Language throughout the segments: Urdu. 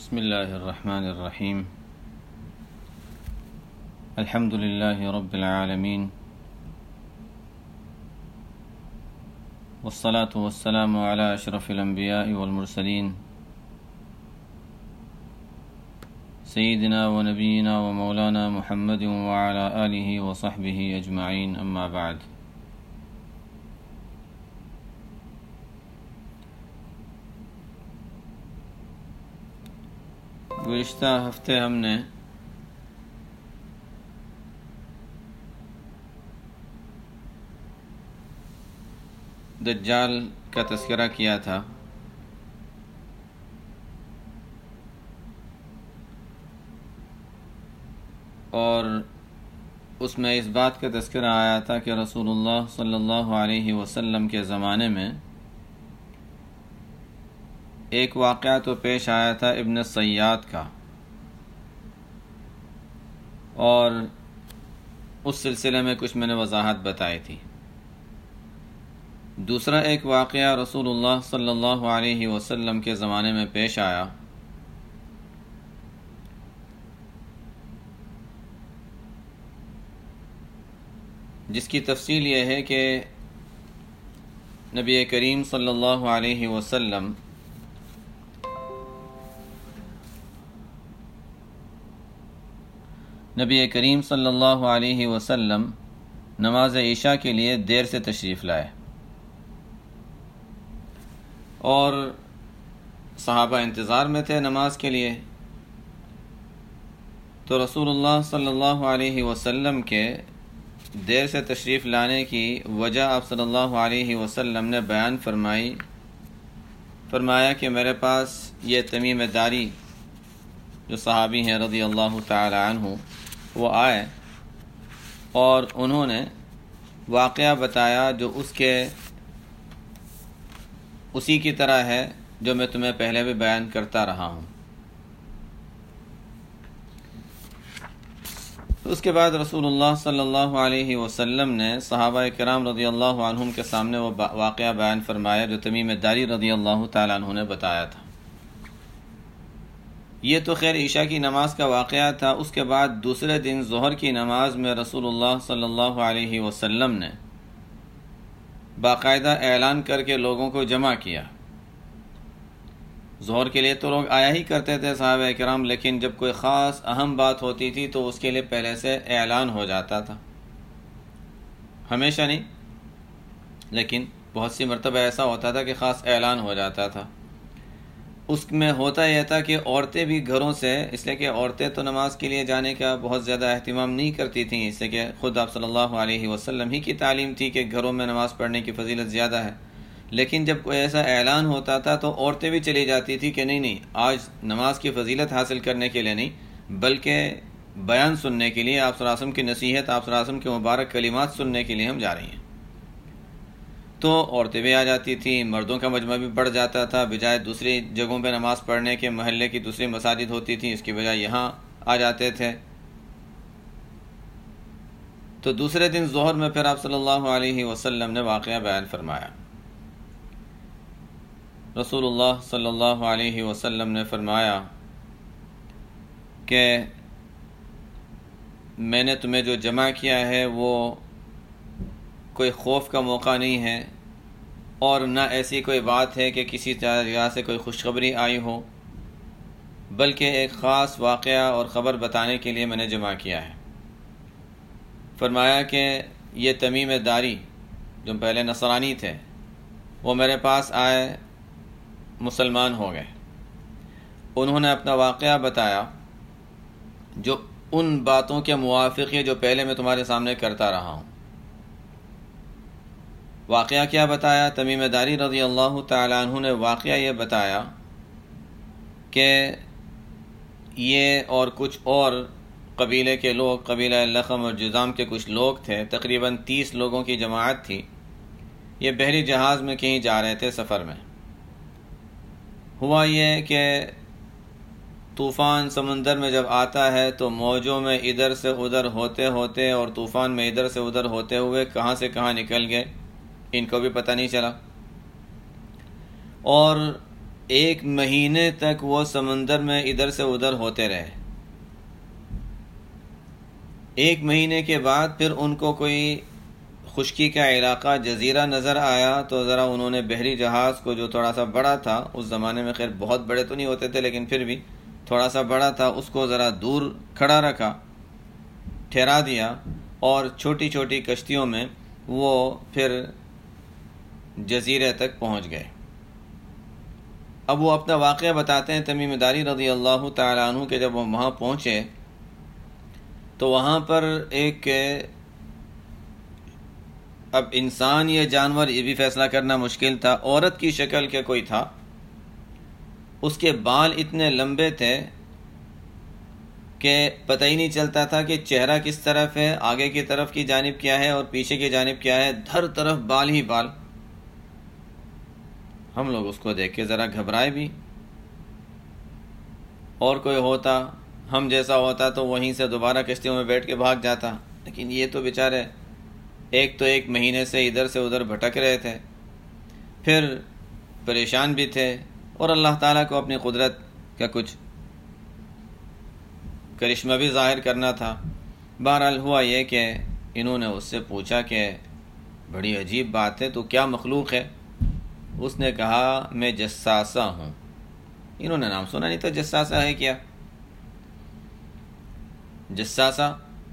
بسم الله الرحمن الرحيم. الحمد لله رب العالمين، والصلاة والسلام على أشرف الأنبياء والمرسلين سيدنا ونبينا ومولانا محمد وعلى آله وصحبه أجمعين، أما بعد. گزشتہ ہفتے ہم نے دجال کا تذکرہ کیا تھا، اور اس میں اس بات کا تذکرہ آیا تھا کہ رسول اللہ صلی اللہ علیہ وسلم کے زمانے میں ایک واقعہ تو پیش آیا تھا ابن سیاد کا، اور اس سلسلے میں کچھ میں نے وضاحت بتائی تھی۔ دوسرا ایک واقعہ رسول اللہ صلی اللہ علیہ وسلم کے زمانے میں پیش آیا، جس کی تفصیل یہ ہے کہ نبی کریم صلی اللہ علیہ وسلم صلی اللہ علیہ وسلم نماز عشاء کے لیے دیر سے تشریف لائے، اور صحابہ انتظار میں تھے نماز کے لیے۔ تو رسول اللہ صلی اللہ علیہ وسلم کے دیر سے تشریف لانے کی وجہ آپ صلی اللہ علیہ وسلم نے بیان فرمایا کہ میرے پاس یہ تمیم داری جو صحابی ہیں رضی اللہ تعالی عنہ، وہ آئے اور انہوں نے واقعہ بتایا جو اسی کی طرح ہے جو میں تمہیں پہلے بھی بیان کرتا رہا ہوں۔ اس کے بعد رسول اللہ صلی اللہ علیہ وسلم نے صحابہ کرام رضی اللہ عنہم کے سامنے وہ واقعہ بیان فرمایا جو تمیم داری رضی اللہ تعالیٰ عنہ نے بتایا تھا۔ یہ تو خیر عشاء کی نماز کا واقعہ تھا۔ اس کے بعد دوسرے دن ظہر کی نماز میں رسول اللہ صلی اللہ علیہ وسلم نے باقاعدہ اعلان کر کے لوگوں کو جمع کیا۔ ظہر کے لیے تو لوگ آیا ہی کرتے تھے صحابہ کرام، لیکن جب کوئی خاص اہم بات ہوتی تھی تو اس کے لیے پہلے سے اعلان ہو جاتا تھا، ہمیشہ نہیں لیکن بہت سی مرتبہ ایسا ہوتا تھا کہ خاص اعلان ہو جاتا تھا۔ اس میں ہوتا یہ تھا کہ عورتیں بھی گھروں سے، اس لیے کہ عورتیں تو نماز کے لیے جانے کا بہت زیادہ اہتمام نہیں کرتی تھیں، اس لیے کہ خود آپ صلی اللہ علیہ وسلم ہی کی تعلیم تھی کہ گھروں میں نماز پڑھنے کی فضیلت زیادہ ہے۔ لیکن جب کوئی ایسا اعلان ہوتا تھا تو عورتیں بھی چلی جاتی تھی کہ نہیں آج نماز کی فضیلت حاصل کرنے کے لیے نہیں بلکہ بیان سننے کے لیے، آپ صلی اللہ علیہ وسلم کی نصیحت، آپ صلی اللہ علیہ وسلم کے مبارک کلمات سننے کے لیے ہم جا رہی ہیں۔ تو عورتیں بھی آ جاتی تھیں، مردوں کا مجمع بھی بڑھ جاتا تھا، بجائے دوسری جگہوں پہ نماز پڑھنے کے محلے کی دوسری مساجد ہوتی تھیں، اس کی بجائے یہاں آ جاتے تھے۔ تو دوسرے دن ظہر میں پھر آپ صلی اللہ علیہ وسلم نے واقعہ بیان فرمایا۔ رسول اللہ صلی اللہ علیہ وسلم نے فرمایا کہ میں نے تمہیں جو جمع کیا ہے وہ کوئی خوف کا موقع نہیں ہے، اور نہ ایسی کوئی بات ہے کہ کسی جگہ سے کوئی خوشخبری آئی ہو، بلکہ ایک خاص واقعہ اور خبر بتانے کے لیے میں نے جمع کیا ہے۔ فرمایا کہ یہ تمیم داری جو پہلے نصرانی تھے وہ میرے پاس آئے، مسلمان ہو گئے۔ انہوں نے اپنا واقعہ بتایا جو ان باتوں کے موافق ہے جو پہلے میں تمہارے سامنے کرتا رہا ہوں۔ واقعہ کیا بتایا؟ تمیم داری رضی اللہ تعالیٰ عنہ نے واقعہ یہ بتایا کہ یہ اور کچھ اور قبیلے کے لوگ، قبیلہ لخم اور جذام کے کچھ لوگ تھے، تقریباً 30 لوگوں کی جماعت تھی۔ یہ بحری جہاز میں کہیں جا رہے تھے سفر میں۔ ہوا یہ کہ طوفان سمندر میں جب آتا ہے تو موجوں میں ادھر سے ادھر ہوتے ہوتے اور طوفان میں ادھر سے ادھر ہوتے ہوئے کہاں سے کہاں نکل گئے ان کو بھی پتہ نہیں چلا، اور 1 مہینے تک وہ سمندر میں ادھر سے ادھر ہوتے رہے۔ 1 مہینے کے بعد پھر ان کو کوئی خشکی کا علاقہ جزیرہ نظر آیا، تو ذرا انہوں نے بحری جہاز کو، جو تھوڑا سا بڑا تھا، اس زمانے میں خیر بہت بڑے تو نہیں ہوتے تھے لیکن پھر بھی تھوڑا سا بڑا تھا، اس کو ذرا دور کھڑا رکھا، ٹھہرا دیا، اور چھوٹی چھوٹی کشتیوں میں وہ پھر جزیرے تک پہنچ گئے۔ اب وہ اپنا واقعہ بتاتے ہیں تمیم داری رضی اللہ تعالیٰ عنہ کہ جب وہ وہاں پہنچے تو وہاں پر ایک، اب انسان یا جانور یہ بھی فیصلہ کرنا مشکل تھا، عورت کی شکل کے کوئی تھا، اس کے بال اتنے لمبے تھے کہ پتہ ہی نہیں چلتا تھا کہ چہرہ کس طرف ہے، آگے کی طرف کی جانب کیا ہے اور پیچھے کی جانب کیا ہے، ہر طرف بال ہی بال۔ ہم لوگ اس کو دیکھ کے ذرا گھبرائے بھی، اور کوئی ہوتا ہم جیسا ہوتا تو وہیں سے دوبارہ کشتیوں میں بیٹھ کے بھاگ جاتا، لیکن یہ تو بیچارے 1 مہینے سے ادھر سے ادھر بھٹک رہے تھے، پھر پریشان بھی تھے، اور اللہ تعالیٰ کو اپنی قدرت کا کچھ کرشمہ بھی ظاہر کرنا تھا۔ بہرحال ہوا یہ کہ انہوں نے اس سے پوچھا کہ بڑی عجیب بات ہے، تو کیا مخلوق ہے؟ اس نے کہا میں جساسہ ہوں۔ انہوں نے نام سنا نہیں، تو جساسہ ہے کیا؟ جساسہ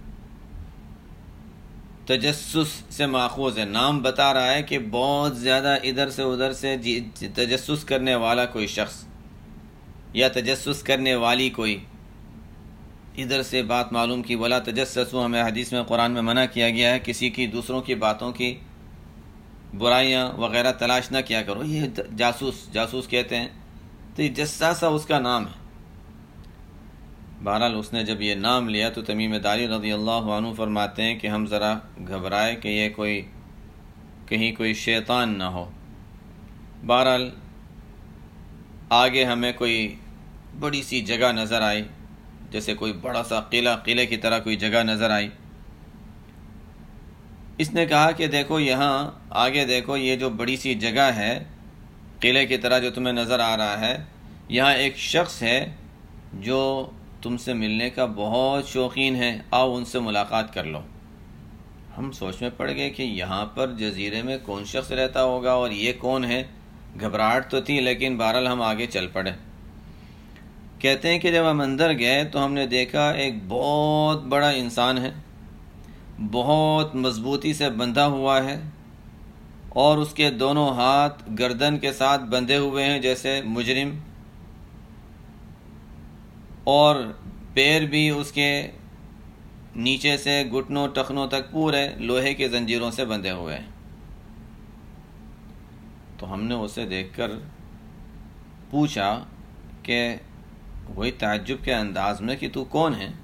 تجسس سے ماخوذ ہے، نام بتا رہا ہے کہ بہت زیادہ ادھر سے ادھر سے تجسس کرنے والا کوئی شخص، یا تجسس کرنے والی کوئی، ادھر سے بات معلوم کی، ولا تجسسوا، ہمیں حدیث میں قرآن میں منع کیا گیا ہے کسی کی دوسروں کی باتوں کی برائیاں وغیرہ تلاش نہ کیا کرو، یہ جاسوس کہتے ہیں، تو یہ جساسہ اس کا نام ہے۔ بہرحال اس نے جب یہ نام لیا تو تمیم داری رضی اللہ عنہ فرماتے ہیں کہ ہم ذرا گھبرائے کہ یہ کہیں کوئی شیطان نہ ہو۔ بہرحال آگے ہمیں کوئی بڑی سی جگہ نظر آئی، جیسے کوئی بڑا سا قلعے کی طرح کوئی جگہ نظر آئی۔ اس نے کہا کہ دیکھو یہاں آگے دیکھو، یہ جو بڑی سی جگہ ہے قلعے کی طرح جو تمہیں نظر آ رہا ہے، یہاں ایک شخص ہے جو تم سے ملنے کا بہت شوقین ہے، آؤ ان سے ملاقات کر لو۔ ہم سوچ میں پڑ گئے کہ یہاں پر جزیرے میں کون شخص رہتا ہوگا اور یہ کون ہے، گھبراہٹ تو تھی لیکن بہرحال ہم آگے چل پڑے۔ کہتے ہیں کہ جب ہم اندر گئے تو ہم نے دیکھا ایک بہت بڑا انسان ہے، بہت مضبوطی سے بندھا ہوا ہے، اور اس کے دونوں ہاتھ گردن کے ساتھ بندھے ہوئے ہیں جیسے مجرم، اور پیر بھی اس کے نیچے سے گھٹنوں ٹخنوں تک پورے لوہے کے زنجیروں سے بندھے ہوئے ہیں۔ تو ہم نے اسے دیکھ کر پوچھا کہ وہی تعجب کے انداز میں کہ تو کون ہے؟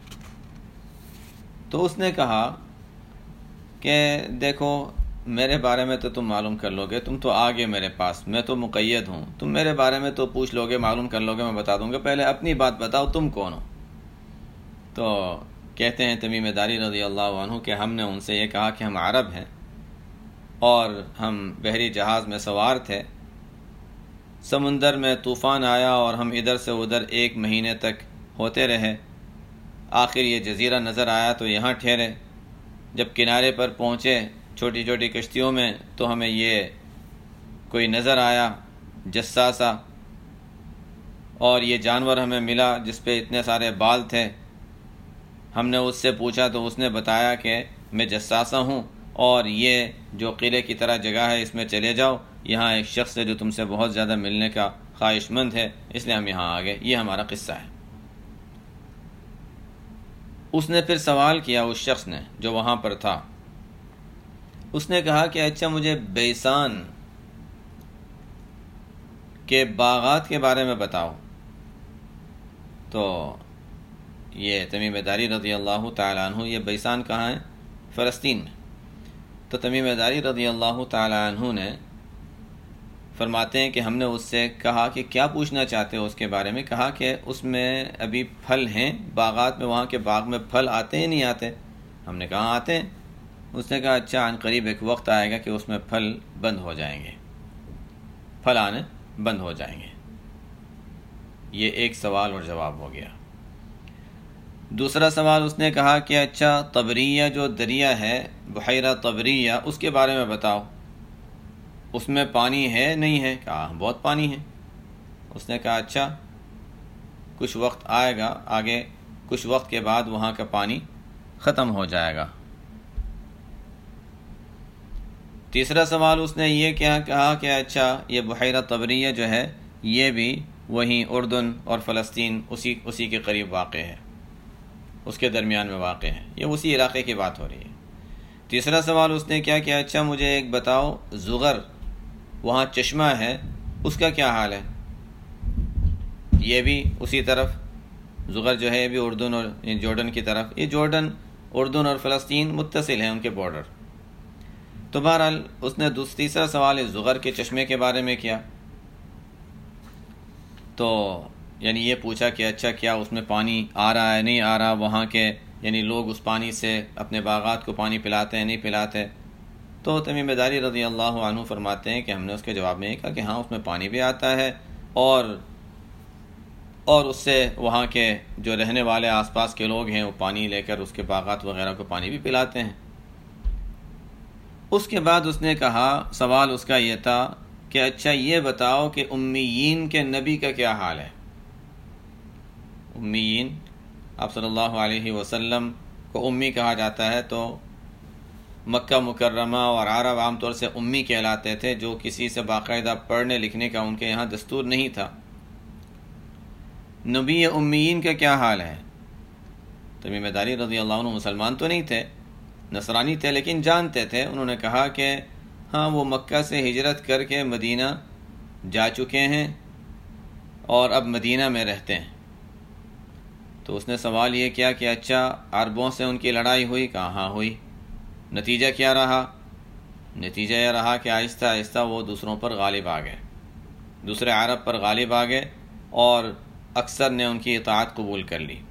تو اس نے کہا کہ دیکھو میرے بارے میں تو تم معلوم کر لو گے، تم تو آگے میرے پاس، میں تو مقید ہوں، تم میرے بارے میں تو پوچھ لو گے، معلوم کر لو گے، میں بتا دوں گا، پہلے اپنی بات بتاؤ، تم کون ہو؟ تو کہتے ہیں تمیم داری رضی اللہ عنہ کہ ہم نے ان سے یہ کہا کہ ہم عرب ہیں اور ہم بحری جہاز میں سوار تھے، سمندر میں طوفان آیا اور ہم ادھر سے ادھر 1 مہینے تک ہوتے رہے، آخر یہ جزیرہ نظر آیا تو یہاں ٹھہرے۔ جب کنارے پر پہنچے چھوٹی چھوٹی کشتیوں میں تو ہمیں یہ کوئی نظر آیا جساسہ، اور یہ جانور ہمیں ملا جس پہ اتنے سارے بال تھے۔ ہم نے اس سے پوچھا تو اس نے بتایا کہ میں جساسہ ہوں، اور یہ جو قلعے کی طرح جگہ ہے اس میں چلے جاؤ، یہاں ایک شخص ہے جو تم سے بہت زیادہ ملنے کا خواہش مند ہے، اس لیے ہم یہاں آ گئے۔ یہ ہمارا قصہ ہے۔ اس نے پھر سوال کیا اس شخص نے جو وہاں پر تھا، اس نے کہا کہ اچھا مجھے بیسان کے باغات کے بارے میں بتاؤ۔ تو یہ تمیم داری رضی اللہ تعالیٰ عنہ، یہ بیسان کہاں ہے؟ فلسطین میں۔ تو تمیم داری رضی اللہ تعالیٰ عنہ نے فرماتے ہیں کہ ہم نے اس سے کہا کہ کیا پوچھنا چاہتے ہو اس کے بارے میں؟ کہا کہ اس میں ابھی پھل ہیں باغات میں، وہاں کے باغ میں پھل آتے ہیں نہیں آتے؟ ہم نے کہا آتے ہیں۔ اس نے کہا اچھا عن قریب ایک وقت آئے گا کہ اس میں پھل بند ہو جائیں گے، پھل آنے بند ہو جائیں گے۔ یہ ایک سوال اور جواب ہو گیا۔ دوسرا سوال اس نے کہا کہ اچھا طبریہ جو دریا ہے، بحیرہ طبریہ، اس کے بارے میں بتاؤ، اس میں پانی ہے نہیں ہے؟ کہا بہت پانی ہے۔ اس نے کہا اچھا کچھ وقت آئے گا آگے، کچھ وقت کے بعد وہاں کا پانی ختم ہو جائے گا۔ تیسرا سوال اس نے یہ کیا کہا کہ اچھا یہ بحیرہ طبریہ جو ہے یہ بھی وہیں اردن اور فلسطین اسی کے قریب واقع ہے، اس کے درمیان میں واقع ہے، یہ اسی علاقے کی بات ہو رہی ہے۔ تیسرا سوال اس نے کیا کہ اچھا مجھے ایک بتاؤ، زغر وہاں چشمہ ہے، اس کا کیا حال ہے؟ یہ بھی اسی طرف، زغر جو ہے یہ بھی اردن اور جورڈن کی طرف، یہ جورڈن، اردن اور فلسطین متصل ہیں ان کے بارڈر۔ تو بہرحال اس نے تیسرا سوال اس زغر کے چشمے کے بارے میں کیا، تو یعنی یہ پوچھا کہ اچھا کیا اس میں پانی آ رہا ہے نہیں آ رہا، وہاں کے یعنی لوگ اس پانی سے اپنے باغات کو پانی پلاتے ہیں نہیں پلاتے؟ تو تمیم داری رضی اللہ عنہ فرماتے ہیں کہ ہم نے اس کے جواب میں یہ کہا کہ ہاں اس میں پانی بھی آتا ہے، اور اس سے وہاں کے جو رہنے والے آس پاس کے لوگ ہیں وہ پانی لے کر اس کے باغات وغیرہ کو پانی بھی پلاتے ہیں۔ اس کے بعد اس نے کہا، سوال اس کا یہ تھا کہ اچھا یہ بتاؤ کہ امیین کے نبی کا کیا حال ہے؟ امیین، آپ صلی اللہ علیہ وسلم کو امی کہا جاتا ہے، تو مکہ مکرمہ اور عرب عام طور سے امی کہلاتے تھے، جو کسی سے باقاعدہ پڑھنے لکھنے کا ان کے یہاں دستور نہیں تھا۔ نبی امیین کا کیا حال ہے؟ تمیم داری رضی اللہ عنہ مسلمان تو نہیں تھے، نصرانی تھے، لیکن جانتے تھے۔ انہوں نے کہا کہ ہاں وہ مکہ سے ہجرت کر کے مدینہ جا چکے ہیں اور اب مدینہ میں رہتے ہیں۔ تو اس نے سوال یہ کیا کہ اچھا عربوں سے ان کی لڑائی ہوئی؟ کہا ہاں ہوئی۔ نتیجہ کیا رہا؟ نتیجہ یہ رہا کہ آہستہ آہستہ وہ دوسروں پر غالب آ گئے، دوسرے عرب پر غالب آ گئے، اور اکثر نے ان کی اطاعت قبول کر لی۔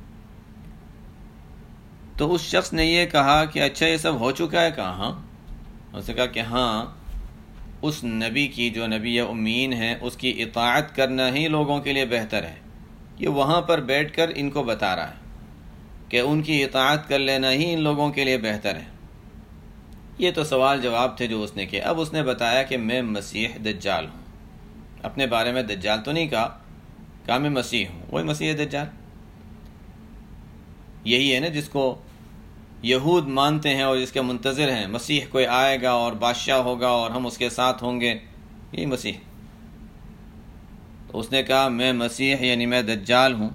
تو اس شخص نے یہ کہا کہ اچھا یہ سب ہو چکا ہے؟ کہا ہاں۔ اس نے کہا کہ ہاں اس نبی کی جو نبی امین ہے اس کی اطاعت کرنا ہی لوگوں کے لیے بہتر ہے۔ یہ وہاں پر بیٹھ کر ان کو بتا رہا ہے کہ ان کی اطاعت کر لینا ہی ان لوگوں کے لیے بہتر ہے۔ یہ تو سوال جواب تھے جو اس نے کیے۔ اب اس نے بتایا کہ میں مسیح دجال ہوں۔ اپنے بارے میں دجال تو نہیں کہا میں مسیح ہوں، وہی مسیح دجال۔ یہی ہے نا جس کو یہود مانتے ہیں اور جس کے منتظر ہیں، مسیح کوئی آئے گا اور بادشاہ ہوگا اور ہم اس کے ساتھ ہوں گے، یہی مسیح۔ تو اس نے کہا میں مسیح یعنی میں دجال ہوں،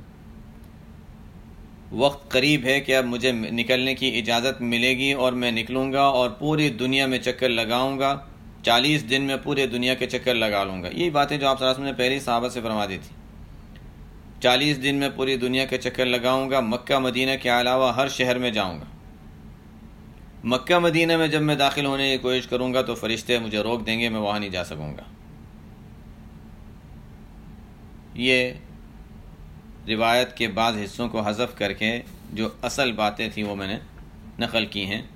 وقت قریب ہے کہ اب مجھے نکلنے کی اجازت ملے گی اور میں نکلوں گا اور پوری دنیا میں چکر لگاؤں گا، 40 دن میں پورے دنیا کے چکر لگا لوں گا۔ یہی باتیں جو آپ صلی اللہ علیہ وسلم نے پہلی صحابہ سے فرما دی تھی، 40 دن میں پوری دنیا کے چکر لگاؤں گا، مکہ مدینہ کے علاوہ ہر شہر میں جاؤں گا۔ مکہ مدینہ میں جب میں داخل ہونے کی کوشش کروں گا تو فرشتے مجھے روک دیں گے، میں وہاں نہیں جا سکوں گا۔ یہ روایت کے بعض حصوں کو حذف کر کے جو اصل باتیں تھیں وہ میں نے نقل کی ہیں۔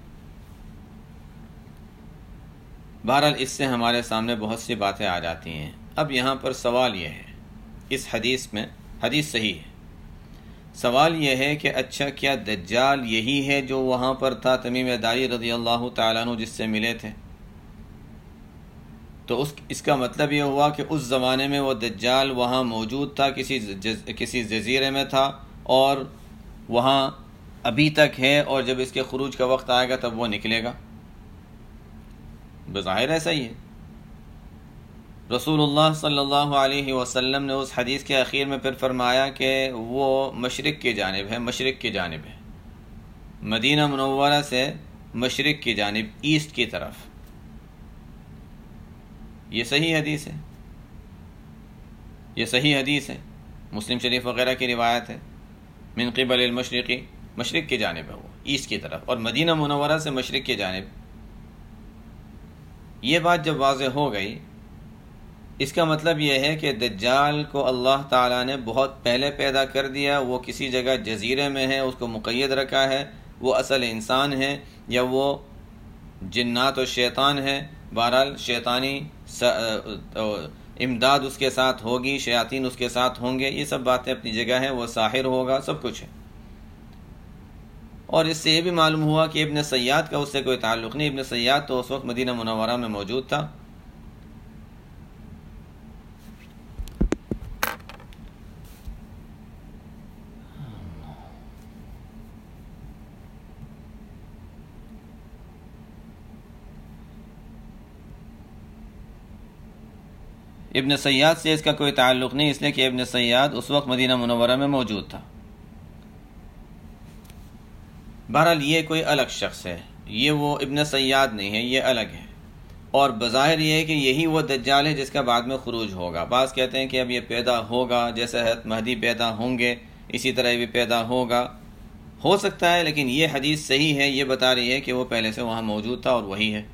بہرحال اس سے ہمارے سامنے بہت سی باتیں آ جاتی ہیں۔ اب یہاں پر سوال یہ ہے، اس حدیث میں، حدیث صحیح ہے، سوال یہ ہے کہ اچھا کیا دجال یہی ہے جو وہاں پر تھا تمیم داری رضی اللہ تعالیٰ عنہ جس سے ملے تھے؟ تو اس کا مطلب یہ ہوا کہ اس زمانے میں وہ دجال وہاں موجود تھا، کسی جزیرے میں تھا، اور وہاں ابھی تک ہے، اور جب اس کے خروج کا وقت آئے گا تب وہ نکلے گا۔ بظاہر ایسا ہی ہے۔ رسول اللہ صلی اللہ علیہ وسلم نے اس حدیث کے اخیر میں پھر فرمایا کہ وہ مشرق کی جانب ہے، مشرق کی جانب ہے، مدینہ منورہ سے مشرق کی جانب، ایسٹ کی طرف۔ یہ صحیح حدیث ہے، یہ صحیح حدیث ہے، مسلم شریف وغیرہ کی روایت ہے، من قبل المشرقی، مشرق کی جانب ہے وہ، ایسٹ کی طرف، اور مدینہ منورہ سے مشرق کی جانب۔ یہ بات جب واضح ہو گئی، اس کا مطلب یہ ہے کہ دجال کو اللہ تعالیٰ نے بہت پہلے پیدا کر دیا، وہ کسی جگہ جزیرے میں ہے، اس کو مقید رکھا ہے، وہ اصل انسان ہے یا وہ جنات و شیطان ہے، بہرحال شیطانی امداد اس کے ساتھ ہوگی، شیاطین اس کے ساتھ ہوں گے، یہ سب باتیں اپنی جگہ ہیں، وہ ساحر ہوگا، سب کچھ ہے۔ اور اس سے یہ بھی معلوم ہوا کہ ابن سیاد کا اس سے کوئی تعلق نہیں، ابن سیاد تو اس وقت مدینہ منورہ میں موجود تھا۔ ابن سیاد سے اس کا کوئی تعلق نہیں، اس لیے کہ ابن سیاد اس وقت مدینہ منورہ میں موجود تھا۔ بہرحال یہ کوئی الگ شخص ہے، یہ وہ ابن سیاد نہیں ہے، یہ الگ ہے، اور بظاہر یہ ہے کہ یہی وہ دجال ہے جس کا بعد میں خروج ہوگا۔ بعض کہتے ہیں کہ اب یہ پیدا ہوگا، جیسے حضرت مہدی پیدا ہوں گے اسی طرح یہ بھی پیدا ہوگا، ہو سکتا ہے، لیکن یہ حدیث صحیح ہے، یہ بتا رہی ہے کہ وہ پہلے سے وہاں موجود تھا اور وہی ہے۔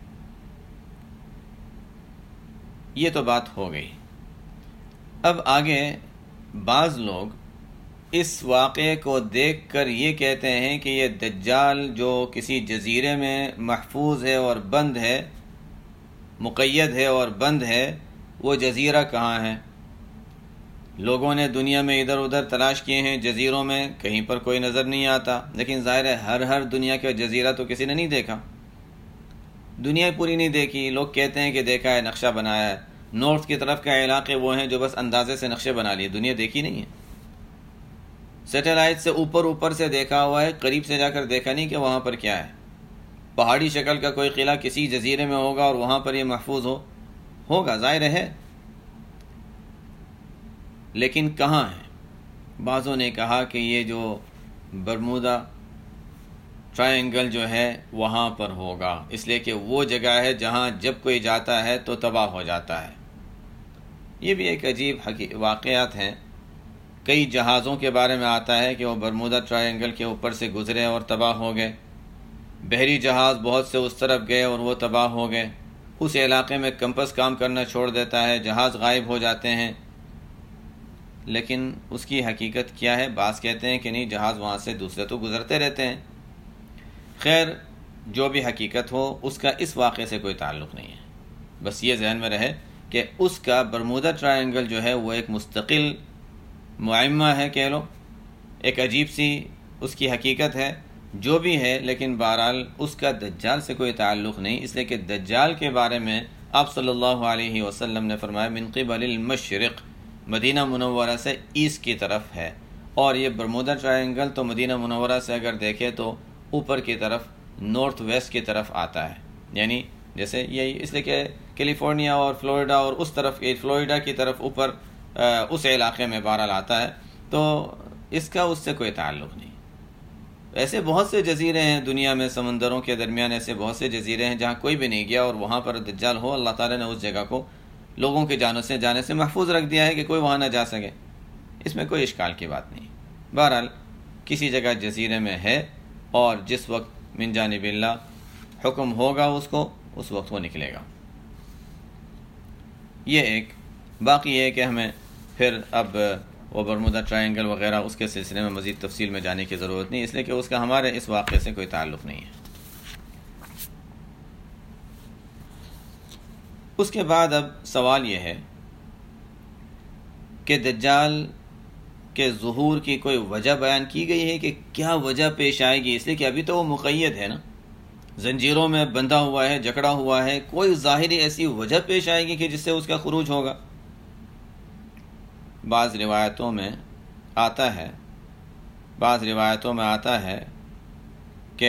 یہ تو بات ہو گئی۔ اب آگے بعض لوگ اس واقعے کو دیکھ کر یہ کہتے ہیں کہ یہ دجال جو کسی جزیرے میں محفوظ ہے اور بند ہے، مقید ہے اور بند ہے، وہ جزیرہ کہاں ہے؟ لوگوں نے دنیا میں ادھر ادھر تلاش کیے ہیں جزیروں میں، کہیں پر کوئی نظر نہیں آتا، لیکن ظاہر ہے ہر دنیا کا جزیرہ تو کسی نے نہیں دیکھا، دنیا پوری نہیں دیکھی۔ لوگ کہتے ہیں کہ دیکھا ہے، نقشہ بنایا ہے، نارتھ کی طرف کا علاقے وہ ہیں جو بس اندازے سے نقشے بنا لیے، دنیا دیکھی نہیں ہے، سیٹلائٹ سے اوپر سے دیکھا ہوا ہے، قریب سے جا کر دیکھا نہیں کہ وہاں پر کیا ہے۔ پہاڑی شکل کا کوئی قلعہ کسی جزیرے میں ہوگا اور وہاں پر یہ محفوظ ہوگا، ظاہر ہے، لیکن کہاں ہے؟ بعضوں نے کہا کہ یہ جو برمودا ٹرائنگل جو ہے وہاں پر ہوگا، اس لیے کہ وہ جگہ ہے جہاں جب کوئی جاتا ہے تو تباہ ہو جاتا ہے۔ یہ بھی ایک عجیب واقعات ہیں۔ کئی جہازوں کے بارے میں آتا ہے کہ وہ برمودا ٹرائنگل کے اوپر سے گزرے اور تباہ ہو گئے، بحری جہاز بہت سے اس طرف گئے اور وہ تباہ ہو گئے، اس علاقے میں کمپس کام کرنا چھوڑ دیتا ہے، جہاز غائب ہو جاتے ہیں، لیکن اس کی حقیقت کیا ہے؟ بعض کہتے ہیں کہ نہیں، جہاز وہاں سے دوسرے تو گزرتے رہتے ہیں۔ خیر، جو بھی حقیقت ہو، اس کا اس واقعے سے کوئی تعلق نہیں ہے، بس یہ ذہن میں رہے کہ اس کا برمودا ٹرائنگل جو ہے وہ ایک مستقل معمہ ہے، کہہ لو، ایک عجیب سی اس کی حقیقت ہے، جو بھی ہے، لیکن بہرحال اس کا دجال سے کوئی تعلق نہیں، اس لیے کہ دجال کے بارے میں آپ صلی اللہ علیہ وسلم نے فرمایا من قبل المشرق، مدینہ منورہ سے ایسٹ کی طرف ہے، اور یہ برمودا ٹرائنگل تو مدینہ منورہ سے اگر دیکھے تو اوپر کی طرف نارتھ ویسٹ کی طرف آتا ہے، یعنی جیسے یہی، اس لیے کہ کیلیفورنیا اور فلوریڈا اور اس طرف، فلوریڈا کی طرف اوپر اس علاقے میں بہرحال آتا ہے، تو اس کا اس سے کوئی تعلق نہیں۔ ایسے بہت سے جزیرے ہیں دنیا میں، سمندروں کے درمیان ایسے بہت سے جزیرے ہیں جہاں کوئی بھی نہیں گیا اور وہاں پر دجال ہو، اللہ تعالیٰ نے اس جگہ کو لوگوں کے جانے سے محفوظ رکھ دیا ہے کہ کوئی وہاں نہ جا سکے، اس میں کوئی اشکال کی بات نہیں۔ بہرحال کسی جگہ جزیرے میں ہے، اور جس وقت من جانب اللہ حکم ہوگا اس کو، اس وقت وہ نکلے گا۔ یہ ایک باقی یہ ہے کہ ہمیں پھر اب وہ برمودا ٹرائنگل وغیرہ اس کے سلسلے میں مزید تفصیل میں جانے کی ضرورت نہیں، اس لیے کہ اس کا ہمارے اس واقعے سے کوئی تعلق نہیں ہے۔ اس کے بعد اب سوال یہ ہے کہ دجال کے ظہور کی کوئی وجہ بیان کی گئی ہے کہ کیا وجہ پیش آئے گی، اس لیے کہ ابھی تو وہ مقید ہے نا، زنجیروں میں بندھا ہوا ہے، جکڑا ہوا ہے، کوئی ظاہری ایسی وجہ پیش آئے گی کہ جس سے اس کا خروج ہوگا؟ بعض روایتوں میں آتا ہے کہ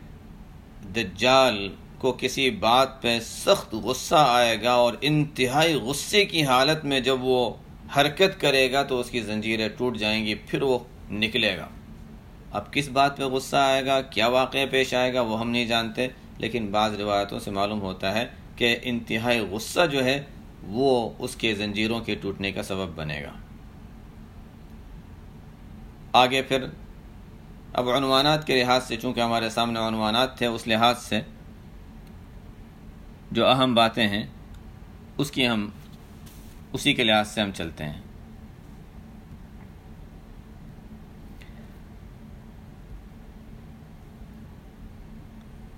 دجال کو کسی بات پہ سخت غصہ آئے گا، اور انتہائی غصے کی حالت میں جب وہ حرکت کرے گا تو اس کی زنجیریں ٹوٹ جائیں گی، پھر وہ نکلے گا۔ اب کس بات پہ غصہ آئے گا، کیا واقعہ پیش آئے گا، وہ ہم نہیں جانتے، لیکن بعض روایتوں سے معلوم ہوتا ہے کہ انتہائی غصہ جو ہے وہ اس کے زنجیروں کے ٹوٹنے کا سبب بنے گا۔ آگے پھر اب عنوانات کے لحاظ سے، چونکہ ہمارے سامنے عنوانات تھے، اس لحاظ سے جو اہم باتیں ہیں اسی کے لحاظ سے ہم چلتے ہیں۔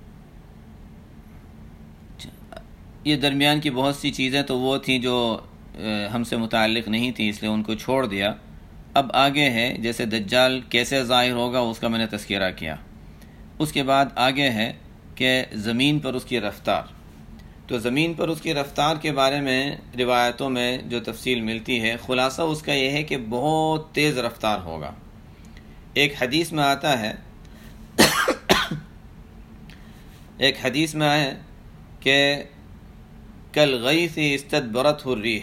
یہ درمیان کی بہت سی چیزیں تو وہ تھیں جو ہم سے متعلق نہیں تھی، اس لیے ان کو چھوڑ دیا۔ اب آگے ہے جیسے دجال کیسے ظاہر ہوگا اس کا میں نے تذکرہ کیا۔ اس کے بعد آگے ہے کہ زمین پر اس کی رفتار۔ تو زمین پر اس کی رفتار کے بارے میں روایتوں میں جو تفصیل ملتی ہے، خلاصہ اس کا یہ ہے کہ بہت تیز رفتار ہوگا۔ ایک حدیث میں آتا ہے کہ کالغیث استدبرته الریح،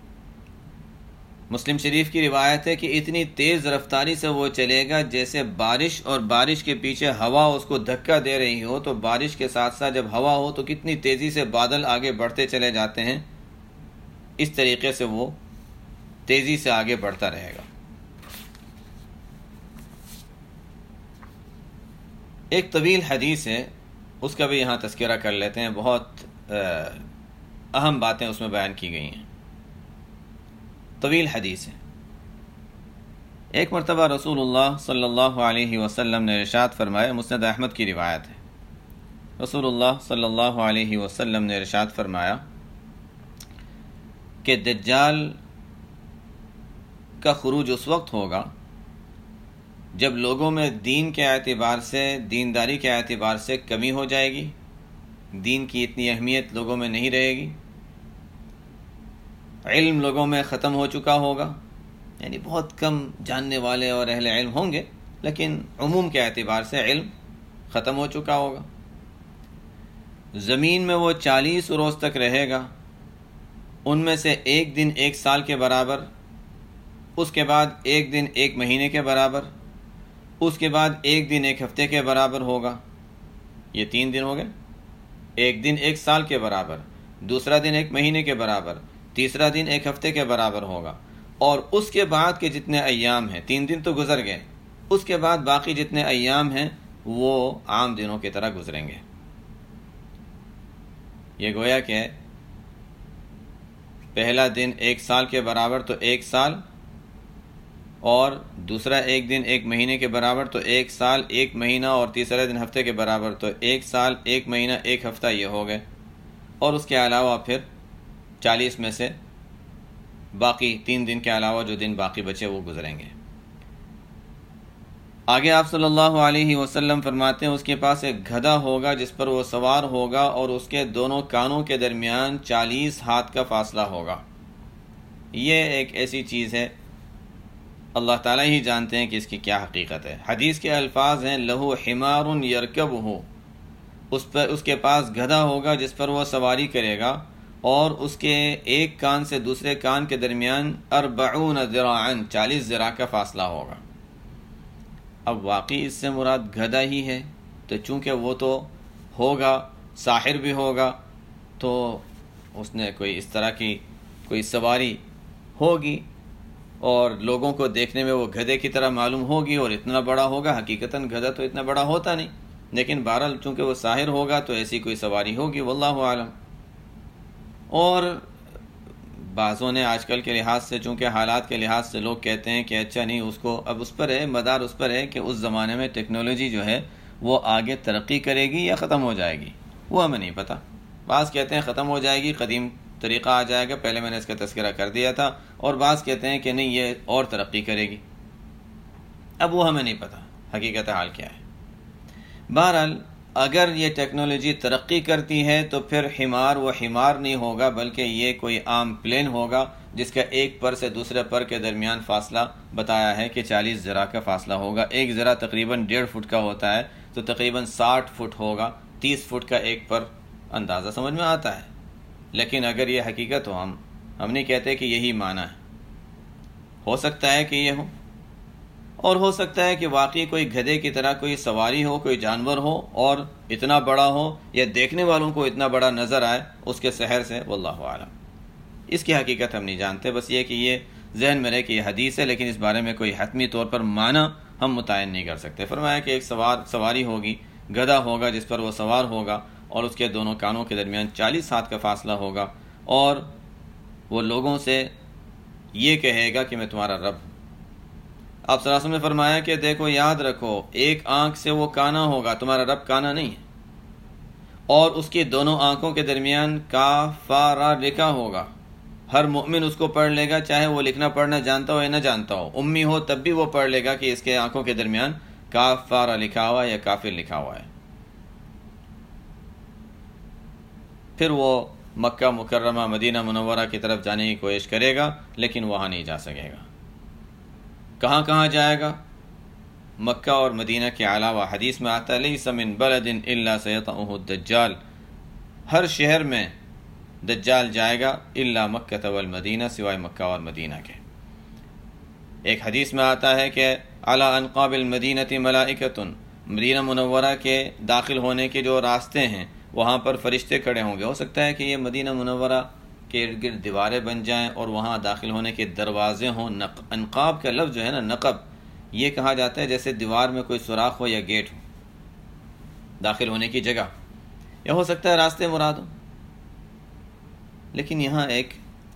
مسلم شریف کی روایت ہے کہ اتنی تیز رفتاری سے وہ چلے گا جیسے بارش، اور بارش کے پیچھے ہوا اس کو دھکا دے رہی ہو، تو بارش کے ساتھ ساتھ جب ہوا ہو تو کتنی تیزی سے بادل آگے بڑھتے چلے جاتے ہیں، اس طریقے سے وہ تیزی سے آگے بڑھتا رہے گا۔ ایک طویل حدیث ہے، اس کا بھی یہاں تذکرہ کر لیتے ہیں، بہت اہم باتیں اس میں بیان کی گئی ہیں۔ طویل حدیث ہے۔ ایک مرتبہ رسول اللہ صلی اللہ علیہ وسلم نے ارشاد فرمایا، مسند احمد کی روایت ہے، رسول اللہ صلی اللہ علیہ وسلم نے ارشاد فرمایا کہ دجال کا خروج اس وقت ہوگا جب لوگوں میں دین کے اعتبار سے، دینداری کے اعتبار سے کمی ہو جائے گی، دین کی اتنی اہمیت لوگوں میں نہیں رہے گی، علم لوگوں میں ختم ہو چکا ہوگا، یعنی بہت کم جاننے والے اور اہل علم ہوں گے، لیکن عموم کے اعتبار سے علم ختم ہو چکا ہوگا۔ زمین میں وہ 40 روز تک رہے گا، ان میں سے ایک دن 1 سال کے برابر، اس کے بعد ایک دن 1 مہینے کے برابر، اس کے بعد ایک دن 1 ہفتے کے برابر ہوگا۔ یہ 3 دن ہو گئے۔ ایک دن 1 سال کے برابر، دوسرا دن 1 مہینے کے برابر، تیسرا دن 1 ہفتے کے برابر ہوگا، اور اس کے بعد کے جتنے ایام ہیں، 3 دن تو گزر گئے، اس کے بعد باقی جتنے ایام ہیں وہ عام دنوں کی طرح گزریں گے۔ یہ گویا کہ پہلا دن 1 سال کے برابر تو 1 سال، اور دوسرا ایک دن 1 مہینے کے برابر تو 1 سال 1 مہینہ، اور تیسرا دن ہفتے کے برابر تو 1 سال 1 مہینہ 1 ہفتہ، یہ ہو گئے۔ اور اس کے علاوہ پھر 40 میں سے باقی 3 دن کے علاوہ جو دن باقی بچے وہ گزریں گے۔ آگے آپ صلی اللہ علیہ وسلم فرماتے ہیں اس کے پاس ایک گدھا ہوگا جس پر وہ سوار ہوگا، اور اس کے دونوں کانوں کے درمیان 40 ہاتھ کا فاصلہ ہوگا۔ یہ ایک ایسی چیز ہے، اللہ تعالیٰ ہی جانتے ہیں کہ اس کی کیا حقیقت ہے۔ حدیث کے الفاظ ہیں لہو حمار یرکبہ، اس کے پاس گدھا ہوگا جس پر وہ سواری کرے گا، اور اس کے ایک کان سے دوسرے کان کے درمیان 40 ذراعا، 40 ذراع کا فاصلہ ہوگا۔ اب واقعی اس سے مراد گدھا ہی ہے، تو چونکہ وہ تو ہوگا، ساحر بھی ہوگا، تو اس نے کوئی اس طرح کی کوئی سواری ہوگی، اور لوگوں کو دیکھنے میں وہ گدھے کی طرح معلوم ہوگی، اور اتنا بڑا ہوگا۔ حقیقتاً گدھا تو اتنا بڑا ہوتا نہیں، لیکن بہرحال چونکہ وہ ساحر ہوگا تو ایسی کوئی سواری ہوگی، واللہ عالم۔ اور بعضوں نے آج کل کے لحاظ سے، چونکہ حالات کے لحاظ سے لوگ کہتے ہیں کہ اچھا نہیں، اس کو اب اس پر ہے، مدار اس پر ہے کہ اس زمانے میں ٹیکنالوجی جو ہے وہ آگے ترقی کرے گی یا ختم ہو جائے گی، وہ ہمیں نہیں پتہ۔ بعض کہتے ہیں ختم ہو جائے گی، قدیم طریقہ آ جائے گا، پہلے میں نے اس کا تذکرہ کر دیا تھا، اور بعض کہتے ہیں کہ نہیں، یہ اور ترقی کرے گی۔ اب وہ ہمیں نہیں پتہ حقیقت حال کیا ہے۔ بہرحال اگر یہ ٹیکنالوجی ترقی کرتی ہے تو پھر حمار وہ حمار نہیں ہوگا، بلکہ یہ کوئی عام پلین ہوگا جس کا ایک پر سے دوسرے پر کے درمیان فاصلہ بتایا ہے کہ 40 ذراع کا فاصلہ ہوگا۔ ایک ذراع تقریباً 1.5 فٹ کا ہوتا ہے، تو تقریباً 60 فٹ ہوگا، 30 فٹ کا ایک پر، اندازہ سمجھ میں آتا ہے۔ لیکن اگر یہ حقیقت ہو، ہم نہیں کہتے کہ یہی معنی ہے، ہو سکتا ہے کہ یہ ہو، اور ہو سکتا ہے کہ واقعی کوئی گدھے کی طرح کوئی سواری ہو، کوئی جانور ہو، اور اتنا بڑا ہو، یا دیکھنے والوں کو اتنا بڑا نظر آئے اس کے سحر سے، واللہ عالم۔ اس کی حقیقت ہم نہیں جانتے، بس یہ کہ یہ ذہن میں رہے کہ یہ حدیث ہے، لیکن اس بارے میں کوئی حتمی طور پر معنی ہم متعین نہیں کر سکتے۔ فرمایا کہ ایک سواری ہوگی، گدھا ہوگا جس پر وہ سوار ہوگا، اور اس کے دونوں کانوں کے درمیان 40 ہاتھ کا فاصلہ ہوگا، اور وہ لوگوں سے یہ کہے گا کہ میں تمہارا رب ہوں۔ آپ صلی اللہ علیہ وسلم نے فرمایا کہ دیکھو، یاد رکھو، ایک آنکھ سے وہ کانا ہوگا، تمہارا رب کانا نہیں ہے، اور اس کی دونوں آنکھوں کے درمیان کاف فا را لکھا ہوگا، ہر مومن اس کو پڑھ لے گا، چاہے وہ لکھنا پڑھنا جانتا ہو یا نہ جانتا ہو، امی ہو تب بھی وہ پڑھ لے گا کہ اس کے آنکھوں کے درمیان کاف فارا لکھا ہوا ہے یا کافر لکھا ہوا ہے۔ پھر وہ مکہ مکرمہ مدینہ منورہ کی طرف جانے کی کوشش کرے گا، لیکن وہاں نہیں جا سکے گا۔ کہاں کہاں جائے گا؟ مکہ اور مدینہ کے علاوہ حدیث میں آتا ہے لیس من بلد الا سیطئہ الدجال، ہر شہر میں دجال جائے گا الا مکہ والمدینہ، سوائے مکہ اور مدینہ کے۔ ایک حدیث میں آتا ہے کہ علی انقاب المدینہ ملائکۃ، مدینہ منورہ کے داخل ہونے کے جو راستے ہیں وہاں پر فرشتے کھڑے ہوں گے۔ ہو سکتا ہے کہ یہ مدینہ منورہ کے ارد گرد دیواریں بن جائیں اور وہاں داخل ہونے کے دروازے ہوں۔ انقاب کا لفظ جو ہے نا، نقب، یہ کہا جاتا ہے جیسے دیوار میں کوئی سوراخ ہو یا گیٹ ہو، داخل ہونے کی جگہ، یا ہو سکتا ہے راستے مراد ہوں۔ لیکن یہاں ایک،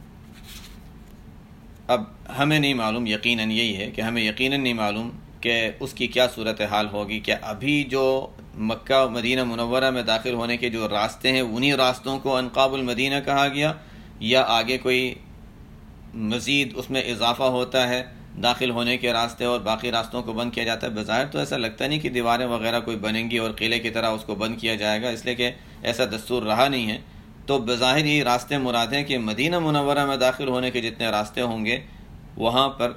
اب ہمیں نہیں معلوم، یقیناً یہی ہے کہ ہمیں یقیناً نہیں معلوم کہ اس کی کیا صورتحال ہوگی، کہ ابھی جو مکہ مدینہ منورہ میں داخل ہونے کے جو راستے ہیں انہی راستوں کو انقاب المدینہ کہا گیا، یا آگے کوئی مزید اس میں اضافہ ہوتا ہے، داخل ہونے کے راستے اور باقی راستوں کو بند کیا جاتا ہے۔ بظاہر تو ایسا لگتا نہیں کہ دیواریں وغیرہ کوئی بنیں گی اور قلعے کی طرح اس کو بند کیا جائے گا، اس لیے کہ ایسا دستور رہا نہیں ہے۔ تو بظاہر یہ راستے مراد ہیں کہ مدینہ منورہ میں داخل ہونے کے جتنے راستے ہوں گے وہاں پر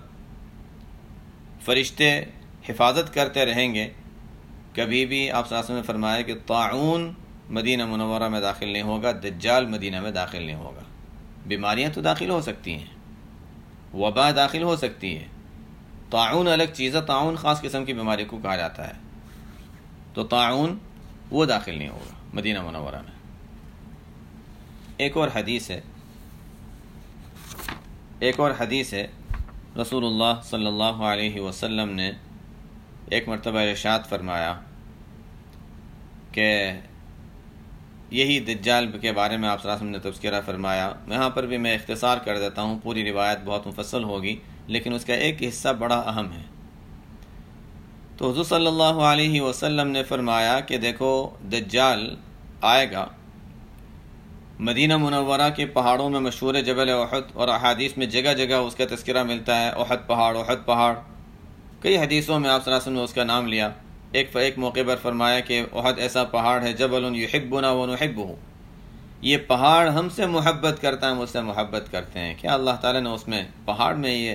فرشتے حفاظت کرتے رہیں گے۔ کبھی بھی آپ صلی اللہ علیہ وسلم نے فرمایا کہ طاعون مدینہ منورہ میں داخل نہیں ہوگا، دجال مدینہ میں داخل نہیں ہوگا۔ بیماریاں تو داخل ہو سکتی ہیں، وبا داخل ہو سکتی ہے، طاعون الگ چیز ہے، طاعون خاص قسم کی بیماری کو کہا جاتا ہے، تو طاعون وہ داخل نہیں ہوگا مدینہ منورہ میں۔ ایک اور حدیث ہے رسول اللہ صلی اللہ علیہ وسلم نے ایک مرتبہ ارشاد فرمایا کہ یہی دجال کے بارے میں آپ صلی اللہ علیہ وسلم نے تذکرہ فرمایا۔ یہاں پر بھی میں اختصار کر دیتا ہوں، پوری روایت بہت مفصل ہوگی لیکن اس کا ایک حصہ بڑا اہم ہے۔ تو حضور صلی اللہ علیہ وسلم نے فرمایا کہ دیکھو دجال آئے گا، مدینہ منورہ کے پہاڑوں میں مشہور ہے جبل احد، اور احادیث میں جگہ جگہ اس کا تذکرہ ملتا ہے، احد پہاڑ، کئی حدیثوں میں آپ صلی اللہ علیہ وسلم نے اس کا نام لیا۔ ایک موقع پر فرمایا کہ احد ایسا پہاڑ ہے، جبل یحبنا ونحبہ، یہ پہاڑ ہم سے محبت کرتا ہے، ہم اس سے محبت کرتے ہیں۔ کیا اللہ تعالیٰ نے اس میں پہاڑ میں یہ